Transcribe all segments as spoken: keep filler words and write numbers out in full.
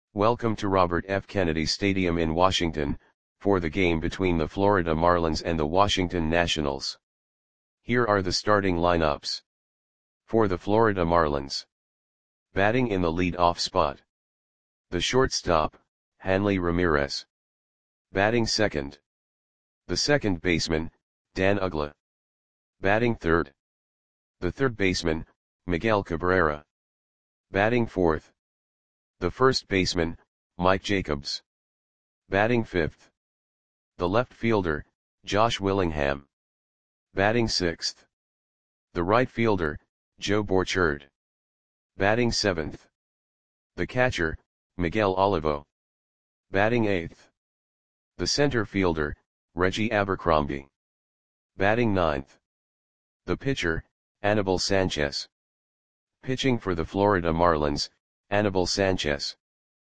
Welcome to Robert F. Kennedy Stadium in Washington, for the game between the Florida Marlins and the Washington Nationals. Here are the starting lineups. For the Florida Marlins. Batting in the lead-off spot. The shortstop, Hanley Ramirez. Batting second. The second baseman, Dan Uggla. Batting third. The third baseman, Miguel Cabrera. Batting fourth. The first baseman, Mike Jacobs. Batting fifth. The left fielder, Josh Willingham. Batting sixth. The right fielder, Joe Borchard. Batting seventh. The catcher, Miguel Olivo. Batting eighth. The center fielder, Reggie Abercrombie. Batting ninth. The pitcher, Anibal Sanchez. Pitching for the Florida Marlins, Anibal Sanchez.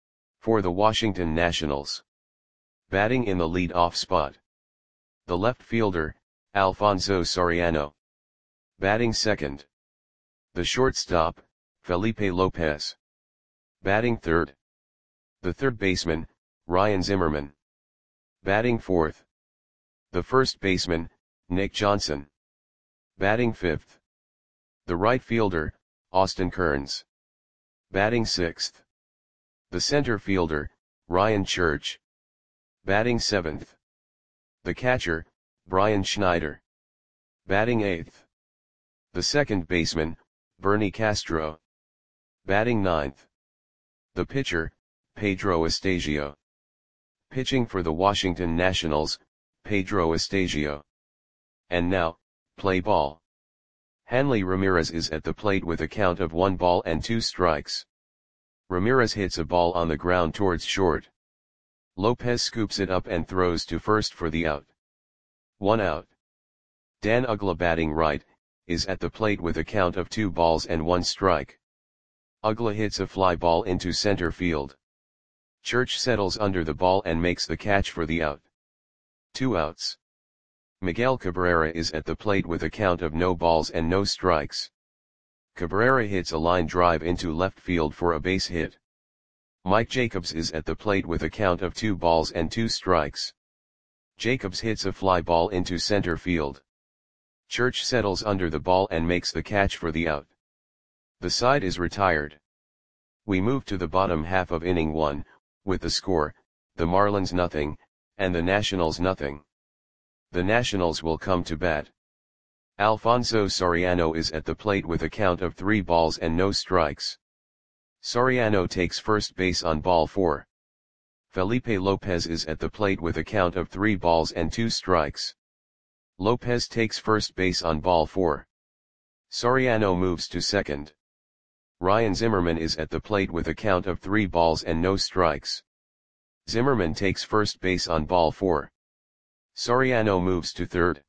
For the Washington Nationals. Batting in the lead-off spot. The left fielder, Alfonso Soriano. Batting second. The shortstop, Felipe Lopez. Batting third. The third baseman, Ryan Zimmerman. Batting fourth. The first baseman, Nick Johnson. Batting fifth. The right fielder, Austin Kearns. Batting sixth. The center fielder, Ryan Church. Batting seventh. The catcher, Brian Schneider. Batting eighth. The second baseman, Bernie Castro. Batting ninth. The pitcher, Pedro Estasio. Pitching for the Washington Nationals, Pedro Estasio. And now, play ball. Hanley Ramirez is at the plate with a count of one ball and two strikes. Ramirez hits a ball on the ground towards short. Lopez scoops it up and throws to first for the out. One out. Dan Uggla, batting right, is at the plate with a count of two balls and one strike. Uggla hits a fly ball into center field. Church settles under the ball and makes the catch for the out. Two outs. Miguel Cabrera is at the plate with a count of no balls and no strikes. Cabrera hits a line drive into left field for a base hit. Mike Jacobs is at the plate with a count of two balls and two strikes. Jacobs hits a fly ball into center field. Church settles under the ball and makes the catch for the out. The side is retired. We move to the bottom half of inning one, with the score, the Marlins nothing, and the Nationals nothing. The Nationals will come to bat. Alfonso Soriano is at the plate with a count of three balls and no strikes. Soriano takes first base on ball four. Felipe Lopez is at the plate with a count of three balls and two strikes. Lopez takes first base on ball four. Soriano moves to second. Ryan Zimmerman is at the plate with a count of three balls and no strikes. Zimmerman takes first base on ball four. Soriano moves to third.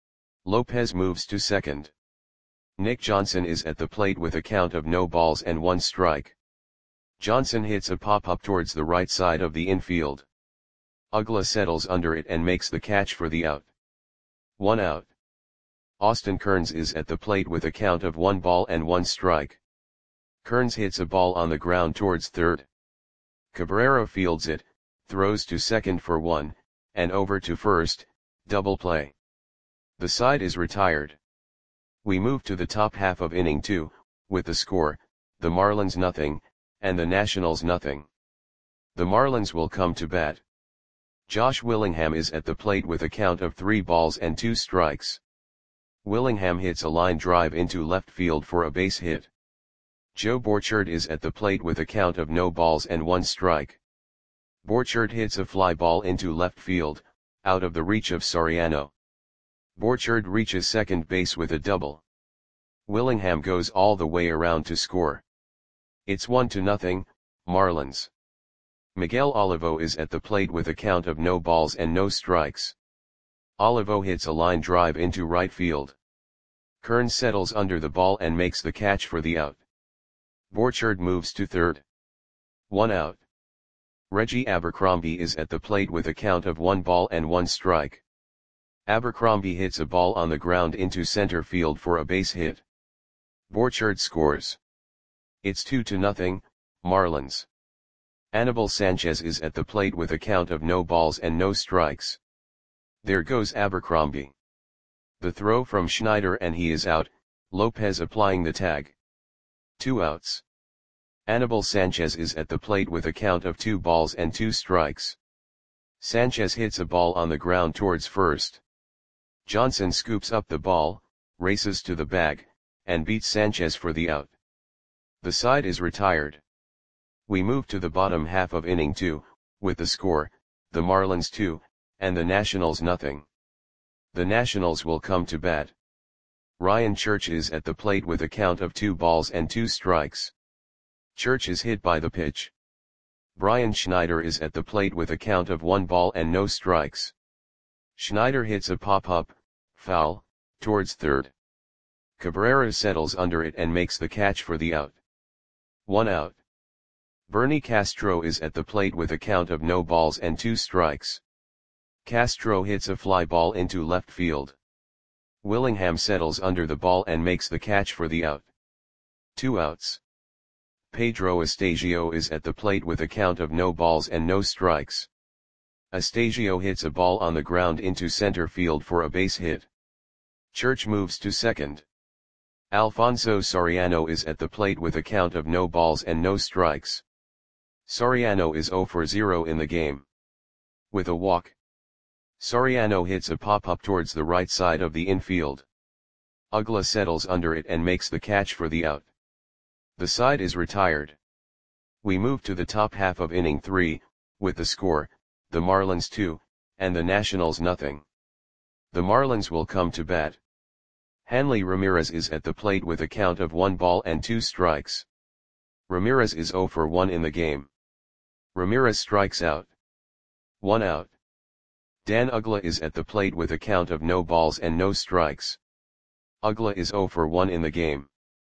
Lopez moves to second. Nick Johnson is at the plate with a count of no balls and one strike. Johnson hits a pop-up towards the right side of the infield. Uggla settles under it and makes the catch for the out. One out. Austin Kearns is at the plate with a count of one ball and one strike. Kearns hits a ball on the ground towards third. Cabrera fields it, throws to second for one, and over to first, double play. The side is retired. We move to the top half of inning two, with the score, the Marlins nothing, and the Nationals nothing. The Marlins will come to bat. Josh Willingham is at the plate with a count of three balls and two strikes. Willingham hits a line drive into left field for a base hit. Joe Borchard is at the plate with a count of no balls and one strike. Borchard hits a fly ball into left field, out of the reach of Soriano. Borchard reaches second base with a double. Willingham goes all the way around to score. It's one to nothing, Marlins. Miguel Olivo is at the plate with a count of no balls and no strikes. Olivo hits a line drive into right field. Kearns settles under the ball and makes the catch for the out. Borchard moves to third. One out. Reggie Abercrombie is at the plate with a count of one ball and one strike. Abercrombie hits a ball on the ground into center field for a base hit. Borchard scores. It's two to nothing, Marlins. Anibal Sanchez is at the plate with a count of no balls and no strikes. There goes Abercrombie. The throw from Schneider and he is out, Lopez applying the tag. Two outs. Anibal Sanchez is at the plate with a count of two balls and two strikes. Sanchez hits a ball on the ground towards first. Johnson scoops up the ball, races to the bag, and beats Sanchez for the out. The side is retired. We move to the bottom half of inning two, with the score, the Marlins two, and the Nationals nothing. The Nationals will come to bat. Ryan Church is at the plate with a count of two balls and two strikes. Church is hit by the pitch. Brian Schneider is at the plate with a count of one ball and no strikes. Schneider hits a pop-up, foul, towards third. Cabrera settles under it and makes the catch for the out. One out. Bernie Castro is at the plate with a count of no balls and two strikes. Castro hits a fly ball into left field. Willingham settles under the ball and makes the catch for the out. Two outs. Pedro Astasio is at the plate with a count of no balls and no strikes. Astasio hits a ball on the ground into center field for a base hit. Church moves to second. Alfonso Soriano is at the plate with a count of no balls and no strikes. Soriano is zero for zero in the game. With a walk. Soriano hits a pop-up towards the right side of the infield. Uggla settles under it and makes the catch for the out. The side is retired. We move to the top half of inning three, with the score, the Marlins two, and the Nationals nothing. The Marlins will come to bat. Hanley Ramirez is at the plate with a count of one ball and two strikes. Ramirez is zero for one in the game. Ramirez strikes out. One out. Dan Uggla is at the plate with a count of no balls and no strikes. Uggla is zero for one in the game.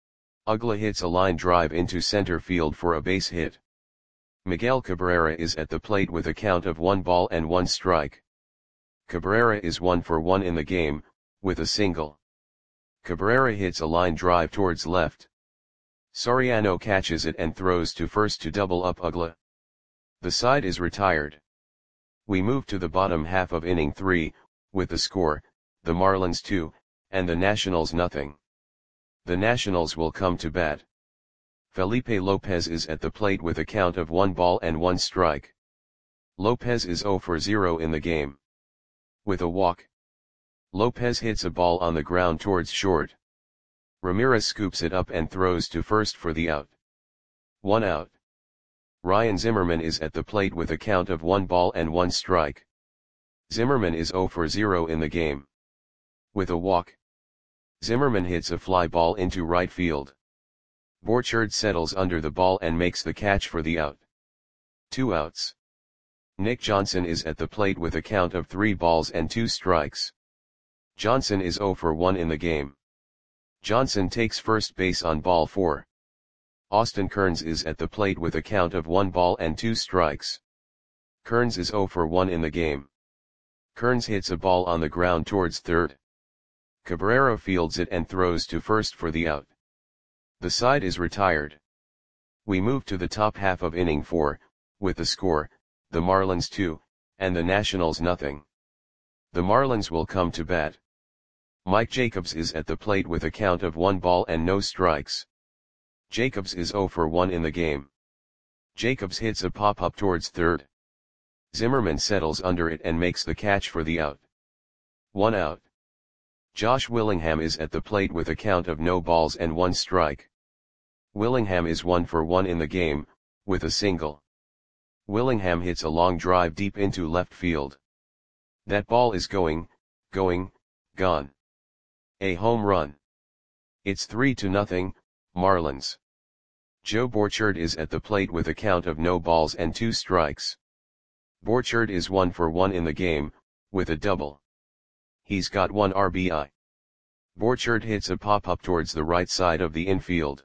Uggla hits a line drive into center field for a base hit. Miguel Cabrera is at the plate with a count of one ball and one strike. Cabrera is one for one in the game, with a single. Cabrera hits a line drive towards left. Soriano catches it and throws to first to double up Uggla. The side is retired. We move to the bottom half of inning three, with the score, the Marlins two, and the Nationals nothing. The Nationals will come to bat. Felipe Lopez is at the plate with a count of one ball and one strike. Lopez is zero for zero in the game. With a walk. Lopez hits a ball on the ground towards short. Ramirez scoops it up and throws to first for the out. One out. Ryan Zimmerman is at the plate with a count of one ball and one strike. Zimmerman is zero for zero in the game. With a walk. Zimmerman hits a fly ball into right field. Borchard settles under the ball and makes the catch for the out. Two outs. Nick Johnson is at the plate with a count of three balls and two strikes. Johnson is zero for one in the game. Johnson takes first base on ball four. Austin Kearns is at the plate with a count of one ball and two strikes. Kearns is zero for one in the game. Kearns hits a ball on the ground towards third. Cabrera fields it and throws to first for the out. The side is retired. We move to the top half of inning four, with the score, the Marlins two, and the Nationals nothing. The Marlins will come to bat. Mike Jacobs is at the plate with a count of one ball and no strikes. Jacobs is zero for one in the game. Jacobs hits a pop-up towards third. Zimmerman settles under it and makes the catch for the out. One out. Josh Willingham is at the plate with a count of no balls and one strike. Willingham is one for one in the game, with a single. Willingham hits a long drive deep into left field. That ball is going, going, gone. A home run. It's three to nothing, Marlins. Joe Borchard is at the plate with a count of no balls and two strikes. Borchard is one for one in the game, with a double. He's got one R B I. Borchard hits a pop-up towards the right side of the infield.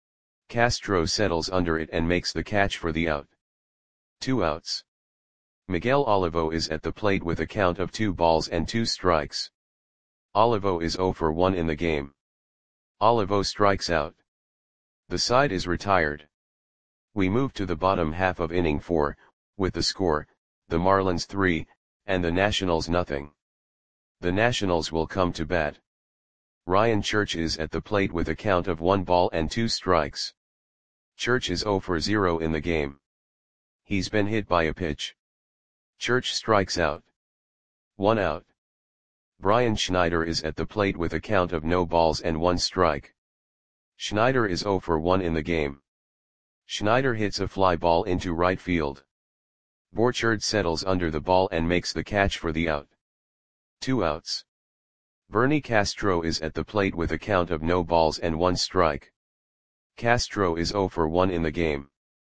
Castro settles under it and makes the catch for the out. Two outs. Miguel Olivo is at the plate with a count of two balls and two strikes. Olivo is zero for one in the game. Olivo strikes out. The side is retired. We move to the bottom half of inning four, with the score, the Marlins three, and the Nationals nothing. The Nationals will come to bat. Ryan Church is at the plate with a count of one ball and two strikes. Church is zero for zero in the game. He's been hit by a pitch. Church strikes out. One out. Brian Schneider is at the plate with a count of no balls and one strike. Schneider is zero for one in the game. Schneider hits a fly ball into right field. Borchard settles under the ball and makes the catch for the out. Two outs. Bernie Castro is at the plate with a count of no balls and one strike. Castro is zero for one in the game.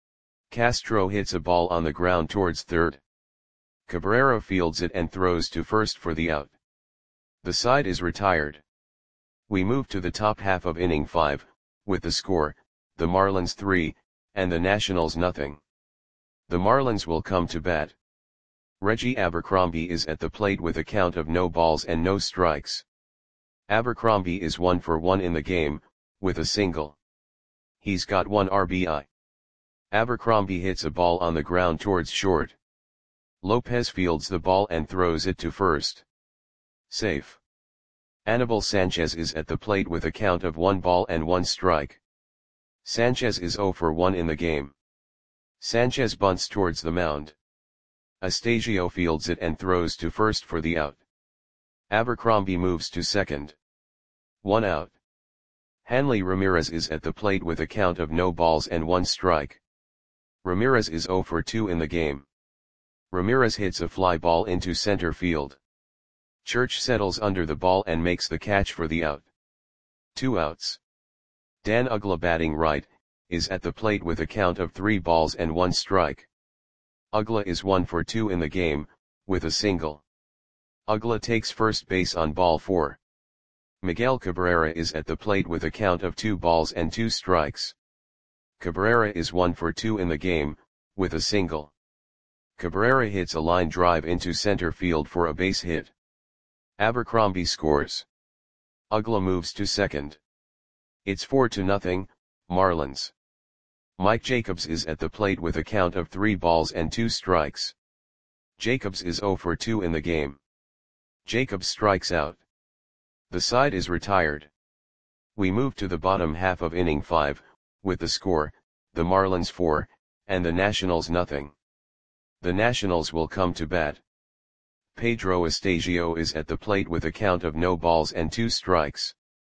Castro hits a ball on the ground towards third. Cabrera fields it and throws to first for the out. The side is retired. We move to the top half of inning five, with the score, the Marlins three, and the Nationals nothing. The Marlins will come to bat. Reggie Abercrombie is at the plate with a count of no balls and no strikes. Abercrombie is one for one in the game, with a single. He's got one R B I. Abercrombie hits a ball on the ground towards short. Lopez fields the ball and throws it to first. Safe. Anibal Sanchez is at the plate with a count of one ball and one strike. Sanchez is zero for one in the game. Sanchez bunts towards the mound. Astasio fields it and throws to first for the out. Abercrombie moves to second. One out. Hanley Ramirez is at the plate with a count of no balls and one strike. Ramirez is zero for two in the game. Ramirez hits a fly ball into center field. Church settles under the ball and makes the catch for the out. Two outs. Dan Uggla, batting right, is at the plate with a count of three balls and one strike. Uggla is one for two in the game, with a single. Uggla takes first base on ball four. Miguel Cabrera is at the plate with a count of two balls and two strikes. Cabrera is one for two in the game, with a single. Cabrera hits a line drive into center field for a base hit. Abercrombie scores. Uggla moves to second. It's four to nothing, Marlins. Mike Jacobs is at the plate with a count of three balls and two strikes. Jacobs is zero for two in the game. Jacobs strikes out. The side is retired. We move to the bottom half of inning five, with the score, the Marlins four, and the Nationals nothing. The Nationals will come to bat. Pedro Astasio is at the plate with a count of no balls and two strikes.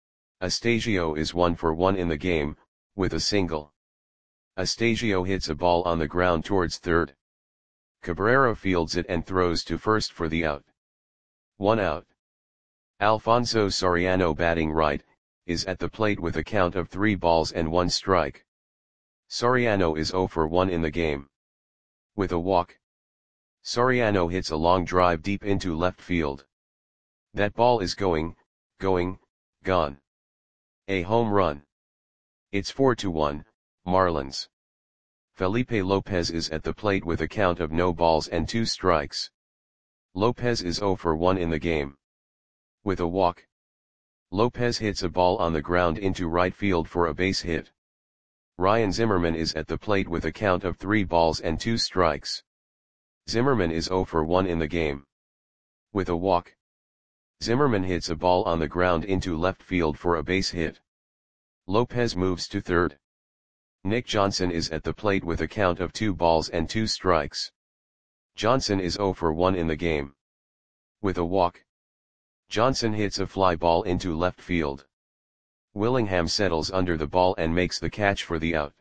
Astasio is one for one in the game, with a single. Astasio hits a ball on the ground towards third. Cabrera fields it and throws to first for the out. One out. Alfonso Soriano, batting right, is at the plate with a count of three balls and one strike. Soriano is zero for one in the game. With a walk. Soriano hits a long drive deep into left field. That ball is going, going, gone. A home run. It's four to one, Marlins. Felipe Lopez is at the plate with a count of no balls and two strikes. Lopez is zero for one in the game. With a walk. Lopez hits a ball on the ground into right field for a base hit. Ryan Zimmerman is at the plate with a count of three balls and two strikes. Zimmerman is zero for one in the game. With a walk. Zimmerman hits a ball on the ground into left field for a base hit. Lopez moves to third. Nick Johnson is at the plate with a count of two balls and two strikes. Johnson is zero for one in the game. With a walk. Johnson hits a fly ball into left field. Willingham settles under the ball and makes the catch for the out.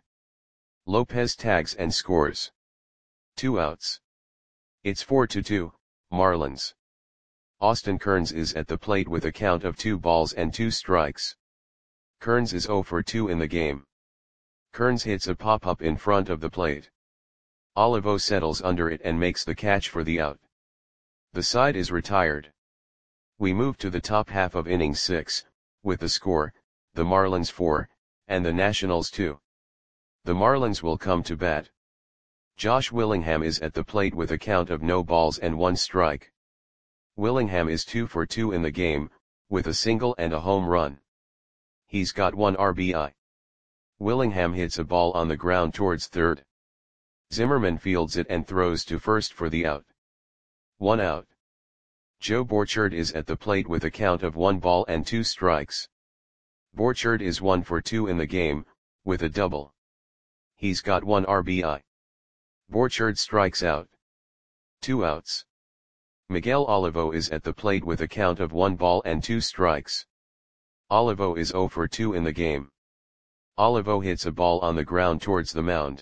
Lopez tags and scores. Two outs. It's four to two, Marlins. Austin Kearns is at the plate with a count of two balls and two strikes. Kearns is zero for two in the game. Kearns hits a pop-up in front of the plate. Olivo settles under it and makes the catch for the out. The side is retired. We move to the top half of inning six, with the score, the Marlins four, and the Nationals two. The Marlins will come to bat. Josh Willingham is at the plate with a count of no balls and one strike. Willingham is two for two in the game, with a single and a home run. He's got one R B I. Willingham hits a ball on the ground towards third. Zimmerman fields it and throws to first for the out. One out. Joe Borchard is at the plate with a count of one ball and two strikes. Borchard is one for two in the game, with a double. He's got one R B I. Borchard strikes out. Two outs. Miguel Olivo is at the plate with a count of one ball and two strikes. Olivo is zero for two in the game. Olivo hits a ball on the ground towards the mound.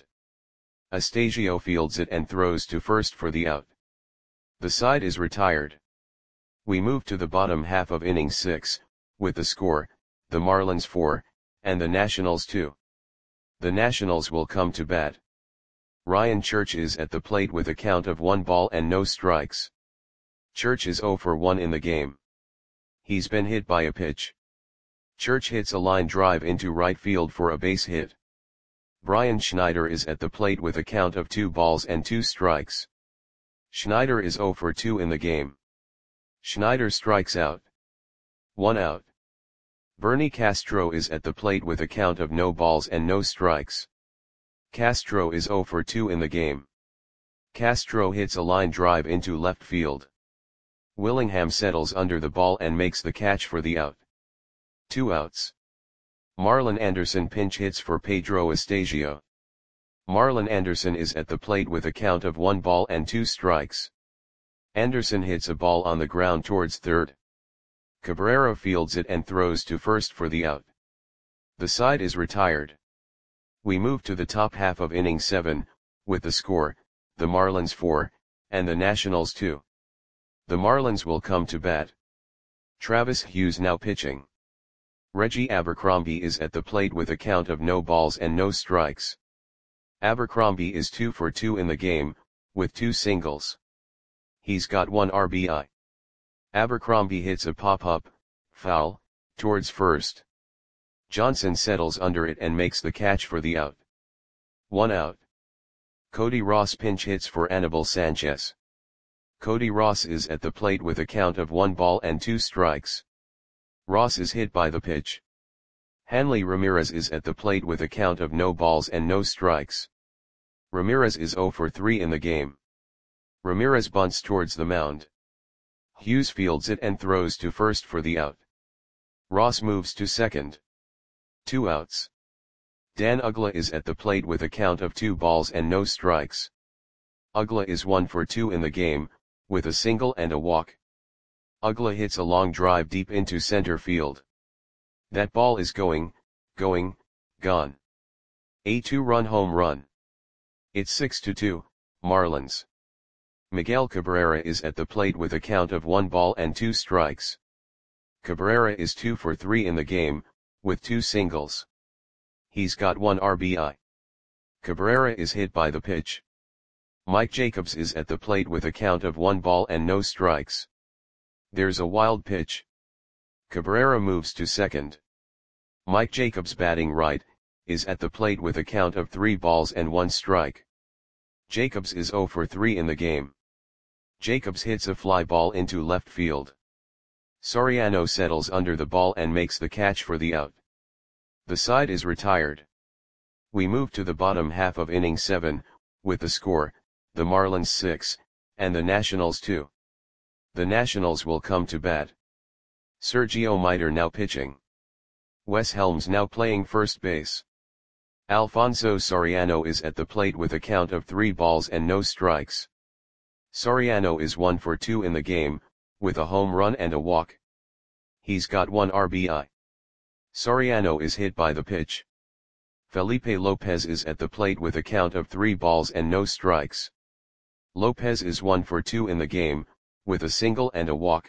Astasio fields it and throws to first for the out. The side is retired. We move to the bottom half of inning six, with the score, the Marlins four, and the Nationals two. The Nationals will come to bat. Ryan Church is at the plate with a count of one ball and no strikes. Church is zero for one in the game. He's been hit by a pitch. Church hits a line drive into right field for a base hit. Brian Schneider is at the plate with a count of two balls and two strikes. Schneider is zero for two in the game. Schneider strikes out. One out. Bernie Castro is at the plate with a count of no balls and no strikes. Castro is zero for two in the game. Castro hits a line drive into left field. Willingham settles under the ball and makes the catch for the out. Two outs. Marlon Anderson pinch hits for Pedro Astasio. Marlon Anderson is at the plate with a count of one ball and two strikes. Anderson hits a ball on the ground towards third. Cabrera fields it and throws to first for the out. The side is retired. We move to the top half of inning seven, with the score, the Marlins four, and the Nationals two. The Marlins will come to bat. Travis Hughes now pitching. Reggie Abercrombie is at the plate with a count of no balls and no strikes. Abercrombie is two for two in the game, with two singles. He's got one R B I. Abercrombie hits a pop-up, foul, towards first. Johnson settles under it and makes the catch for the out. One out. Cody Ross pinch hits for Anibal Sanchez. Cody Ross is at the plate with a count of one ball and two strikes. Ross is hit by the pitch. Hanley Ramirez is at the plate with a count of no balls and no strikes. Ramirez is zero for three in the game. Ramirez bunts towards the mound. Hughes fields it and throws to first for the out. Ross moves to second. Two outs. Dan Uggla is at the plate with a count of two balls and no strikes. Uggla is one for two in the game, with a single and a walk. Uggla hits a long drive deep into center field. That ball is going, going, gone. A two-run home run. It's six to two, Marlins. Miguel Cabrera is at the plate with a count of one ball and two strikes. Cabrera is two for three in the game, with two singles. He's got one R B I. Cabrera is hit by the pitch. Mike Jacobs is at the plate with a count of one ball and no strikes. There's a wild pitch. Cabrera moves to second. Mike Jacobs, batting right, is at the plate with a count of three balls and one strike. Jacobs is zero for three in the game. Jacobs hits a fly ball into left field. Soriano settles under the ball and makes the catch for the out. The side is retired. We move to the bottom half of inning seven, with the score, the Marlins six, and the Nationals two. The Nationals will come to bat. Sergio Miter now pitching. Wes Helms now playing first base. Alfonso Soriano is at the plate with a count of three balls and no strikes. Soriano is one for two in the game, with a home run and a walk. He's got one R B I. Soriano is hit by the pitch. Felipe Lopez is at the plate with a count of three balls and no strikes. Lopez is one for two in the game, with a single and a walk.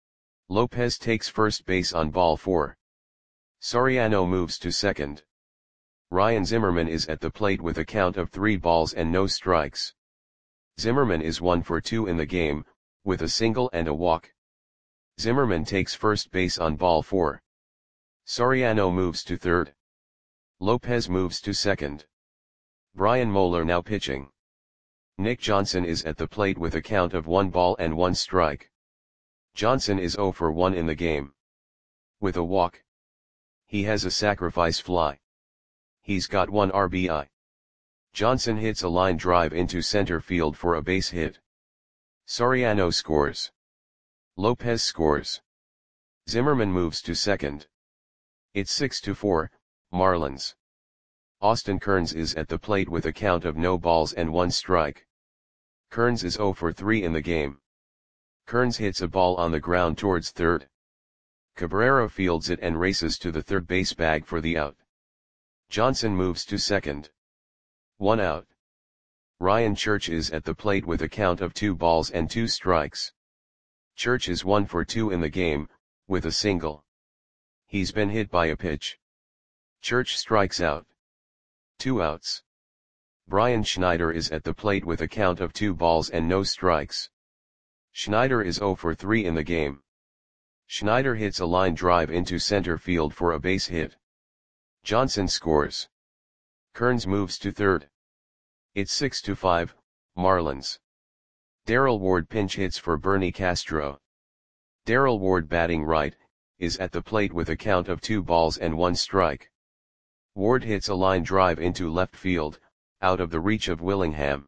Lopez takes first base on ball four. Soriano moves to second. Ryan Zimmerman is at the plate with a count of three balls and no strikes. Zimmerman is one for two in the game, with a single and a walk. Zimmerman takes first base on ball four. Soriano moves to third. Lopez moves to second. Brian Moeller now pitching. Nick Johnson is at the plate with a count of one ball and one strike. Johnson is zero for one in the game. With a walk. He has a sacrifice fly. He's got one R B I. Johnson hits a line drive into center field for a base hit. Soriano scores. Lopez scores. Zimmerman moves to second. It's six to four, Marlins. Austin Kearns is at the plate with a count of no balls and one strike. Kearns is zero for three in the game. Kearns hits a ball on the ground towards third. Cabrera fields it and races to the third base bag for the out. Johnson moves to second. One out. Ryan Church is at the plate with a count of two balls and two strikes. Church is one for two in the game, with a single. He's been hit by a pitch. Church strikes out. Two outs. Brian Schneider is at the plate with a count of two balls and no strikes. Schneider is zero for three in the game. Schneider hits a line drive into center field for a base hit. Johnson scores. Kearns moves to third. It's six to five, Marlins. Darrell Ward pinch hits for Bernie Castro. Darrell Ward, batting right, is at the plate with a count of two balls and one strike. Ward hits a line drive into left field, out of the reach of Willingham.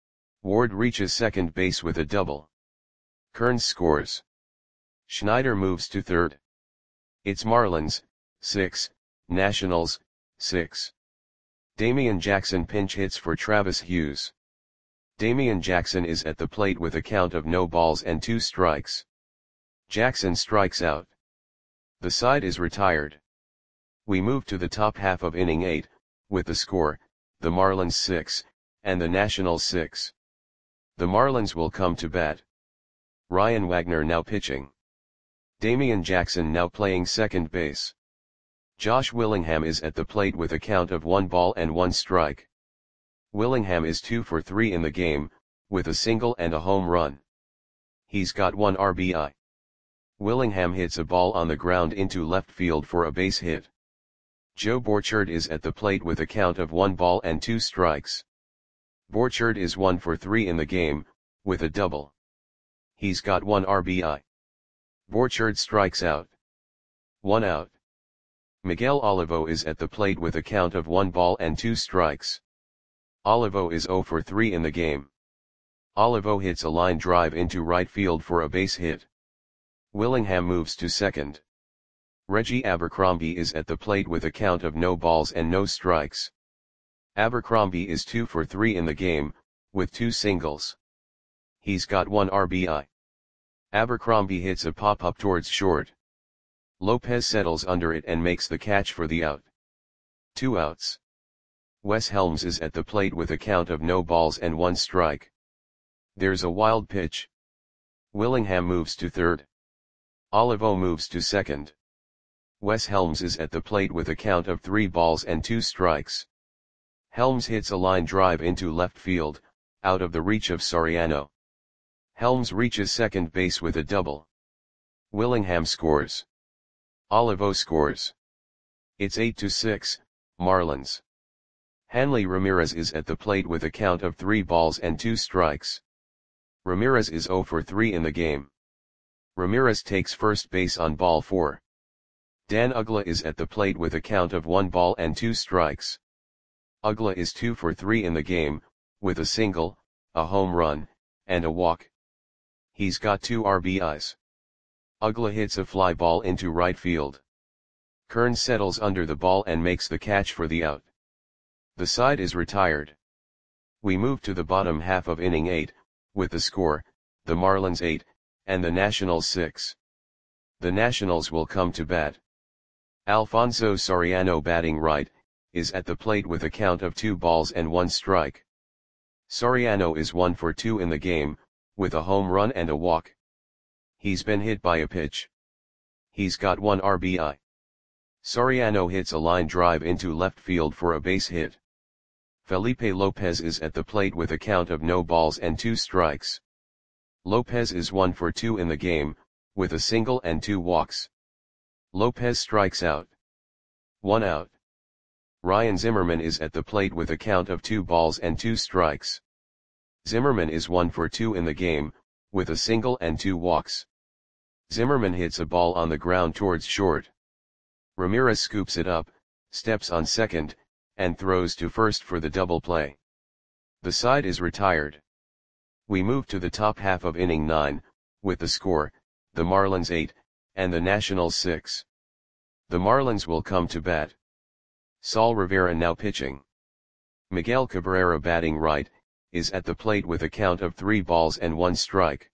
Ward reaches second base with a double. Kearns scores. Schneider moves to third. It's Marlins, six, Nationals, six. Damian Jackson pinch hits for Travis Hughes. Damian Jackson is at the plate with a count of no balls and two strikes. Jackson strikes out. The side is retired. We move to the top half of inning eight, with the score, the Marlins six, and the Nationals six. The Marlins will come to bat. Ryan Wagner now pitching. Damian Jackson now playing second base. Josh Willingham is at the plate with a count of one ball and one strike. Willingham is two for three in the game, with a single and a home run. He's got one R B I. Willingham hits a ball on the ground into left field for a base hit. Joe Borchard is at the plate with a count of one ball and two strikes. Borchard is one for three in the game, with a double. He's got one R B I. Borchard strikes out. One out. Miguel Olivo is at the plate with a count of one ball and two strikes. Olivo is zero for three in the game. Olivo hits a line drive into right field for a base hit. Willingham moves to second. Reggie Abercrombie is at the plate with a count of no balls and no strikes. Abercrombie is two for three in the game, with two singles. He's got one R B I. Abercrombie hits a pop-up towards short. Lopez settles under it and makes the catch for the out. Two outs. Wes Helms is at the plate with a count of no balls and one strike. There's a wild pitch. Willingham moves to third. Olivo moves to second. Wes Helms is at the plate with a count of three balls and two strikes. Helms hits a line drive into left field, out of the reach of Soriano. Helms reaches second base with a double. Willingham scores. Olivo scores. It's eight to six, Marlins. Hanley Ramirez is at the plate with a count of three balls and two strikes. Ramirez is zero for three in the game. Ramirez takes first base on ball four. Dan Uggla is at the plate with a count of one ball and two strikes. Uggla is two for three in the game, with a single, a home run, and a walk. He's got two R B Is. Uggla hits a fly ball into right field. Kearns settles under the ball and makes the catch for the out. The side is retired. We move to the bottom half of inning eight, with the score, the Marlins eight, and the Nationals six. The Nationals will come to bat. Alfonso Soriano, batting right, is at the plate with a count of two balls and one strike. Soriano is one for two in the game, with a home run and a walk. He's been hit by a pitch. He's got one R B I. Soriano hits a line drive into left field for a base hit. Felipe Lopez is at the plate with a count of no balls and two strikes. Lopez is one for two in the game, with a single and two walks. Lopez strikes out. One out. Ryan Zimmerman is at the plate with a count of two balls and two strikes. Zimmerman is one for two in the game, with a single and two walks. Zimmerman hits a ball on the ground towards short. Ramirez scoops it up, steps on second, and throws to first for the double play. The side is retired. We move to the top half of inning nine, with the score, the Marlins eight, and the Nationals six. The Marlins will come to bat. Saul Rivera now pitching. Miguel Cabrera batting right, is at the plate with a count of three balls and one strike.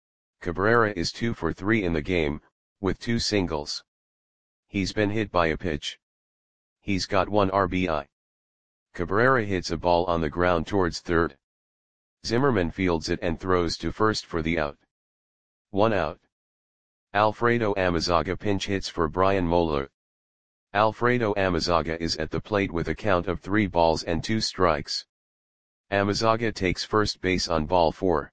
Cabrera is two for three in the game, with two singles. He's been hit by a pitch. He's got one R B I. Cabrera hits a ball on the ground towards third. Zimmerman fields it and throws to first for the out. One out. Alfredo Amezaga pinch hits for Brian Moeller. Alfredo Amezaga is at the plate with a count of three balls and two strikes. Amezaga takes first base on ball four.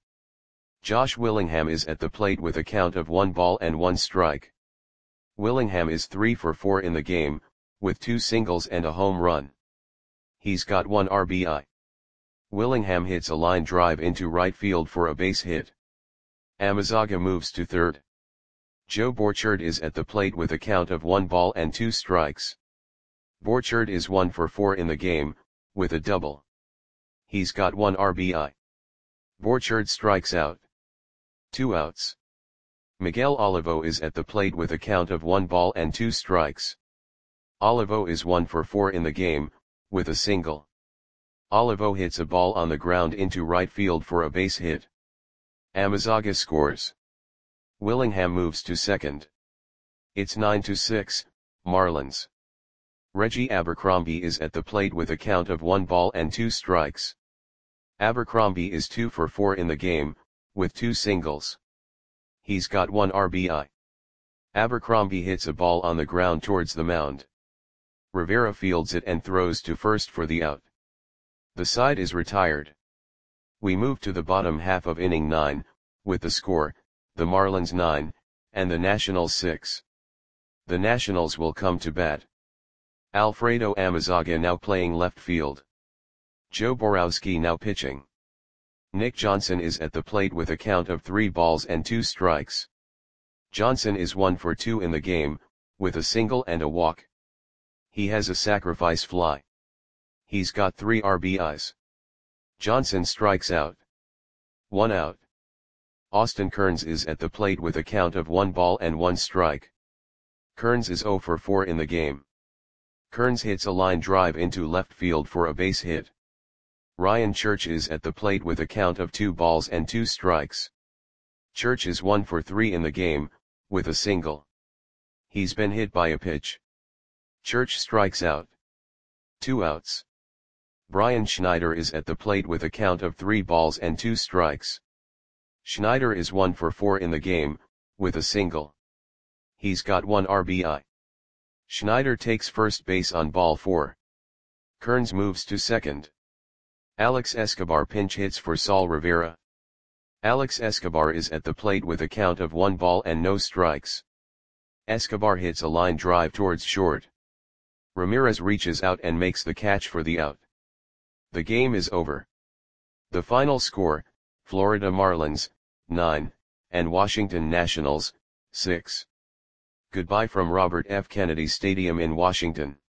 Josh Willingham is at the plate with a count of one ball and one strike. Willingham is three for four in the game, with two singles and a home run. He's got one R B I. Willingham hits a line drive into right field for a base hit. Amezaga moves to third. Joe Borchard is at the plate with a count of one ball and two strikes. Borchard is one for four in the game, with a double. He's got one R B I. Borchard strikes out. Two outs. Miguel Olivo is at the plate with a count of one ball and two strikes. Olivo is one for four in the game, with a single. Olivo hits a ball on the ground into right field for a base hit. Amezaga scores. Willingham moves to second. It's nine to six, Marlins. Reggie Abercrombie is at the plate with a count of one ball and two strikes. Abercrombie is two for four in the game, with two singles. He's got one R B I. Abercrombie hits a ball on the ground towards the mound. Rivera fields it and throws to first for the out. The side is retired. We move to the bottom half of inning nine, with the score, the Marlins nine, and the Nationals six. The Nationals will come to bat. Alfredo Amezaga now playing left field. Joe Borowski now pitching. Nick Johnson is at the plate with a count of three balls and two strikes. Johnson is one for two in the game, with a single and a walk. He has a sacrifice fly. He's got three R B Is. Johnson strikes out. One out. Austin Kearns is at the plate with a count of one ball and one strike. Kearns is zero for four in the game. Kearns hits a line drive into left field for a base hit. Ryan Church is at the plate with a count of two balls and two strikes. Church is one for three in the game, with a single. He's been hit by a pitch. Church strikes out. Two outs. Brian Schneider is at the plate with a count of three balls and two strikes. Schneider is one for four in the game, with a single. He's got one R B I. Schneider takes first base on ball four. Kearns moves to second. Alex Escobar pinch hits for Saul Rivera. Alex Escobar is at the plate with a count of one ball and no strikes. Escobar hits a line drive towards short. Ramirez reaches out and makes the catch for the out. The game is over. The final score, Florida Marlins, nine, and Washington Nationals, six. Goodbye from Robert F. Kennedy Stadium in Washington.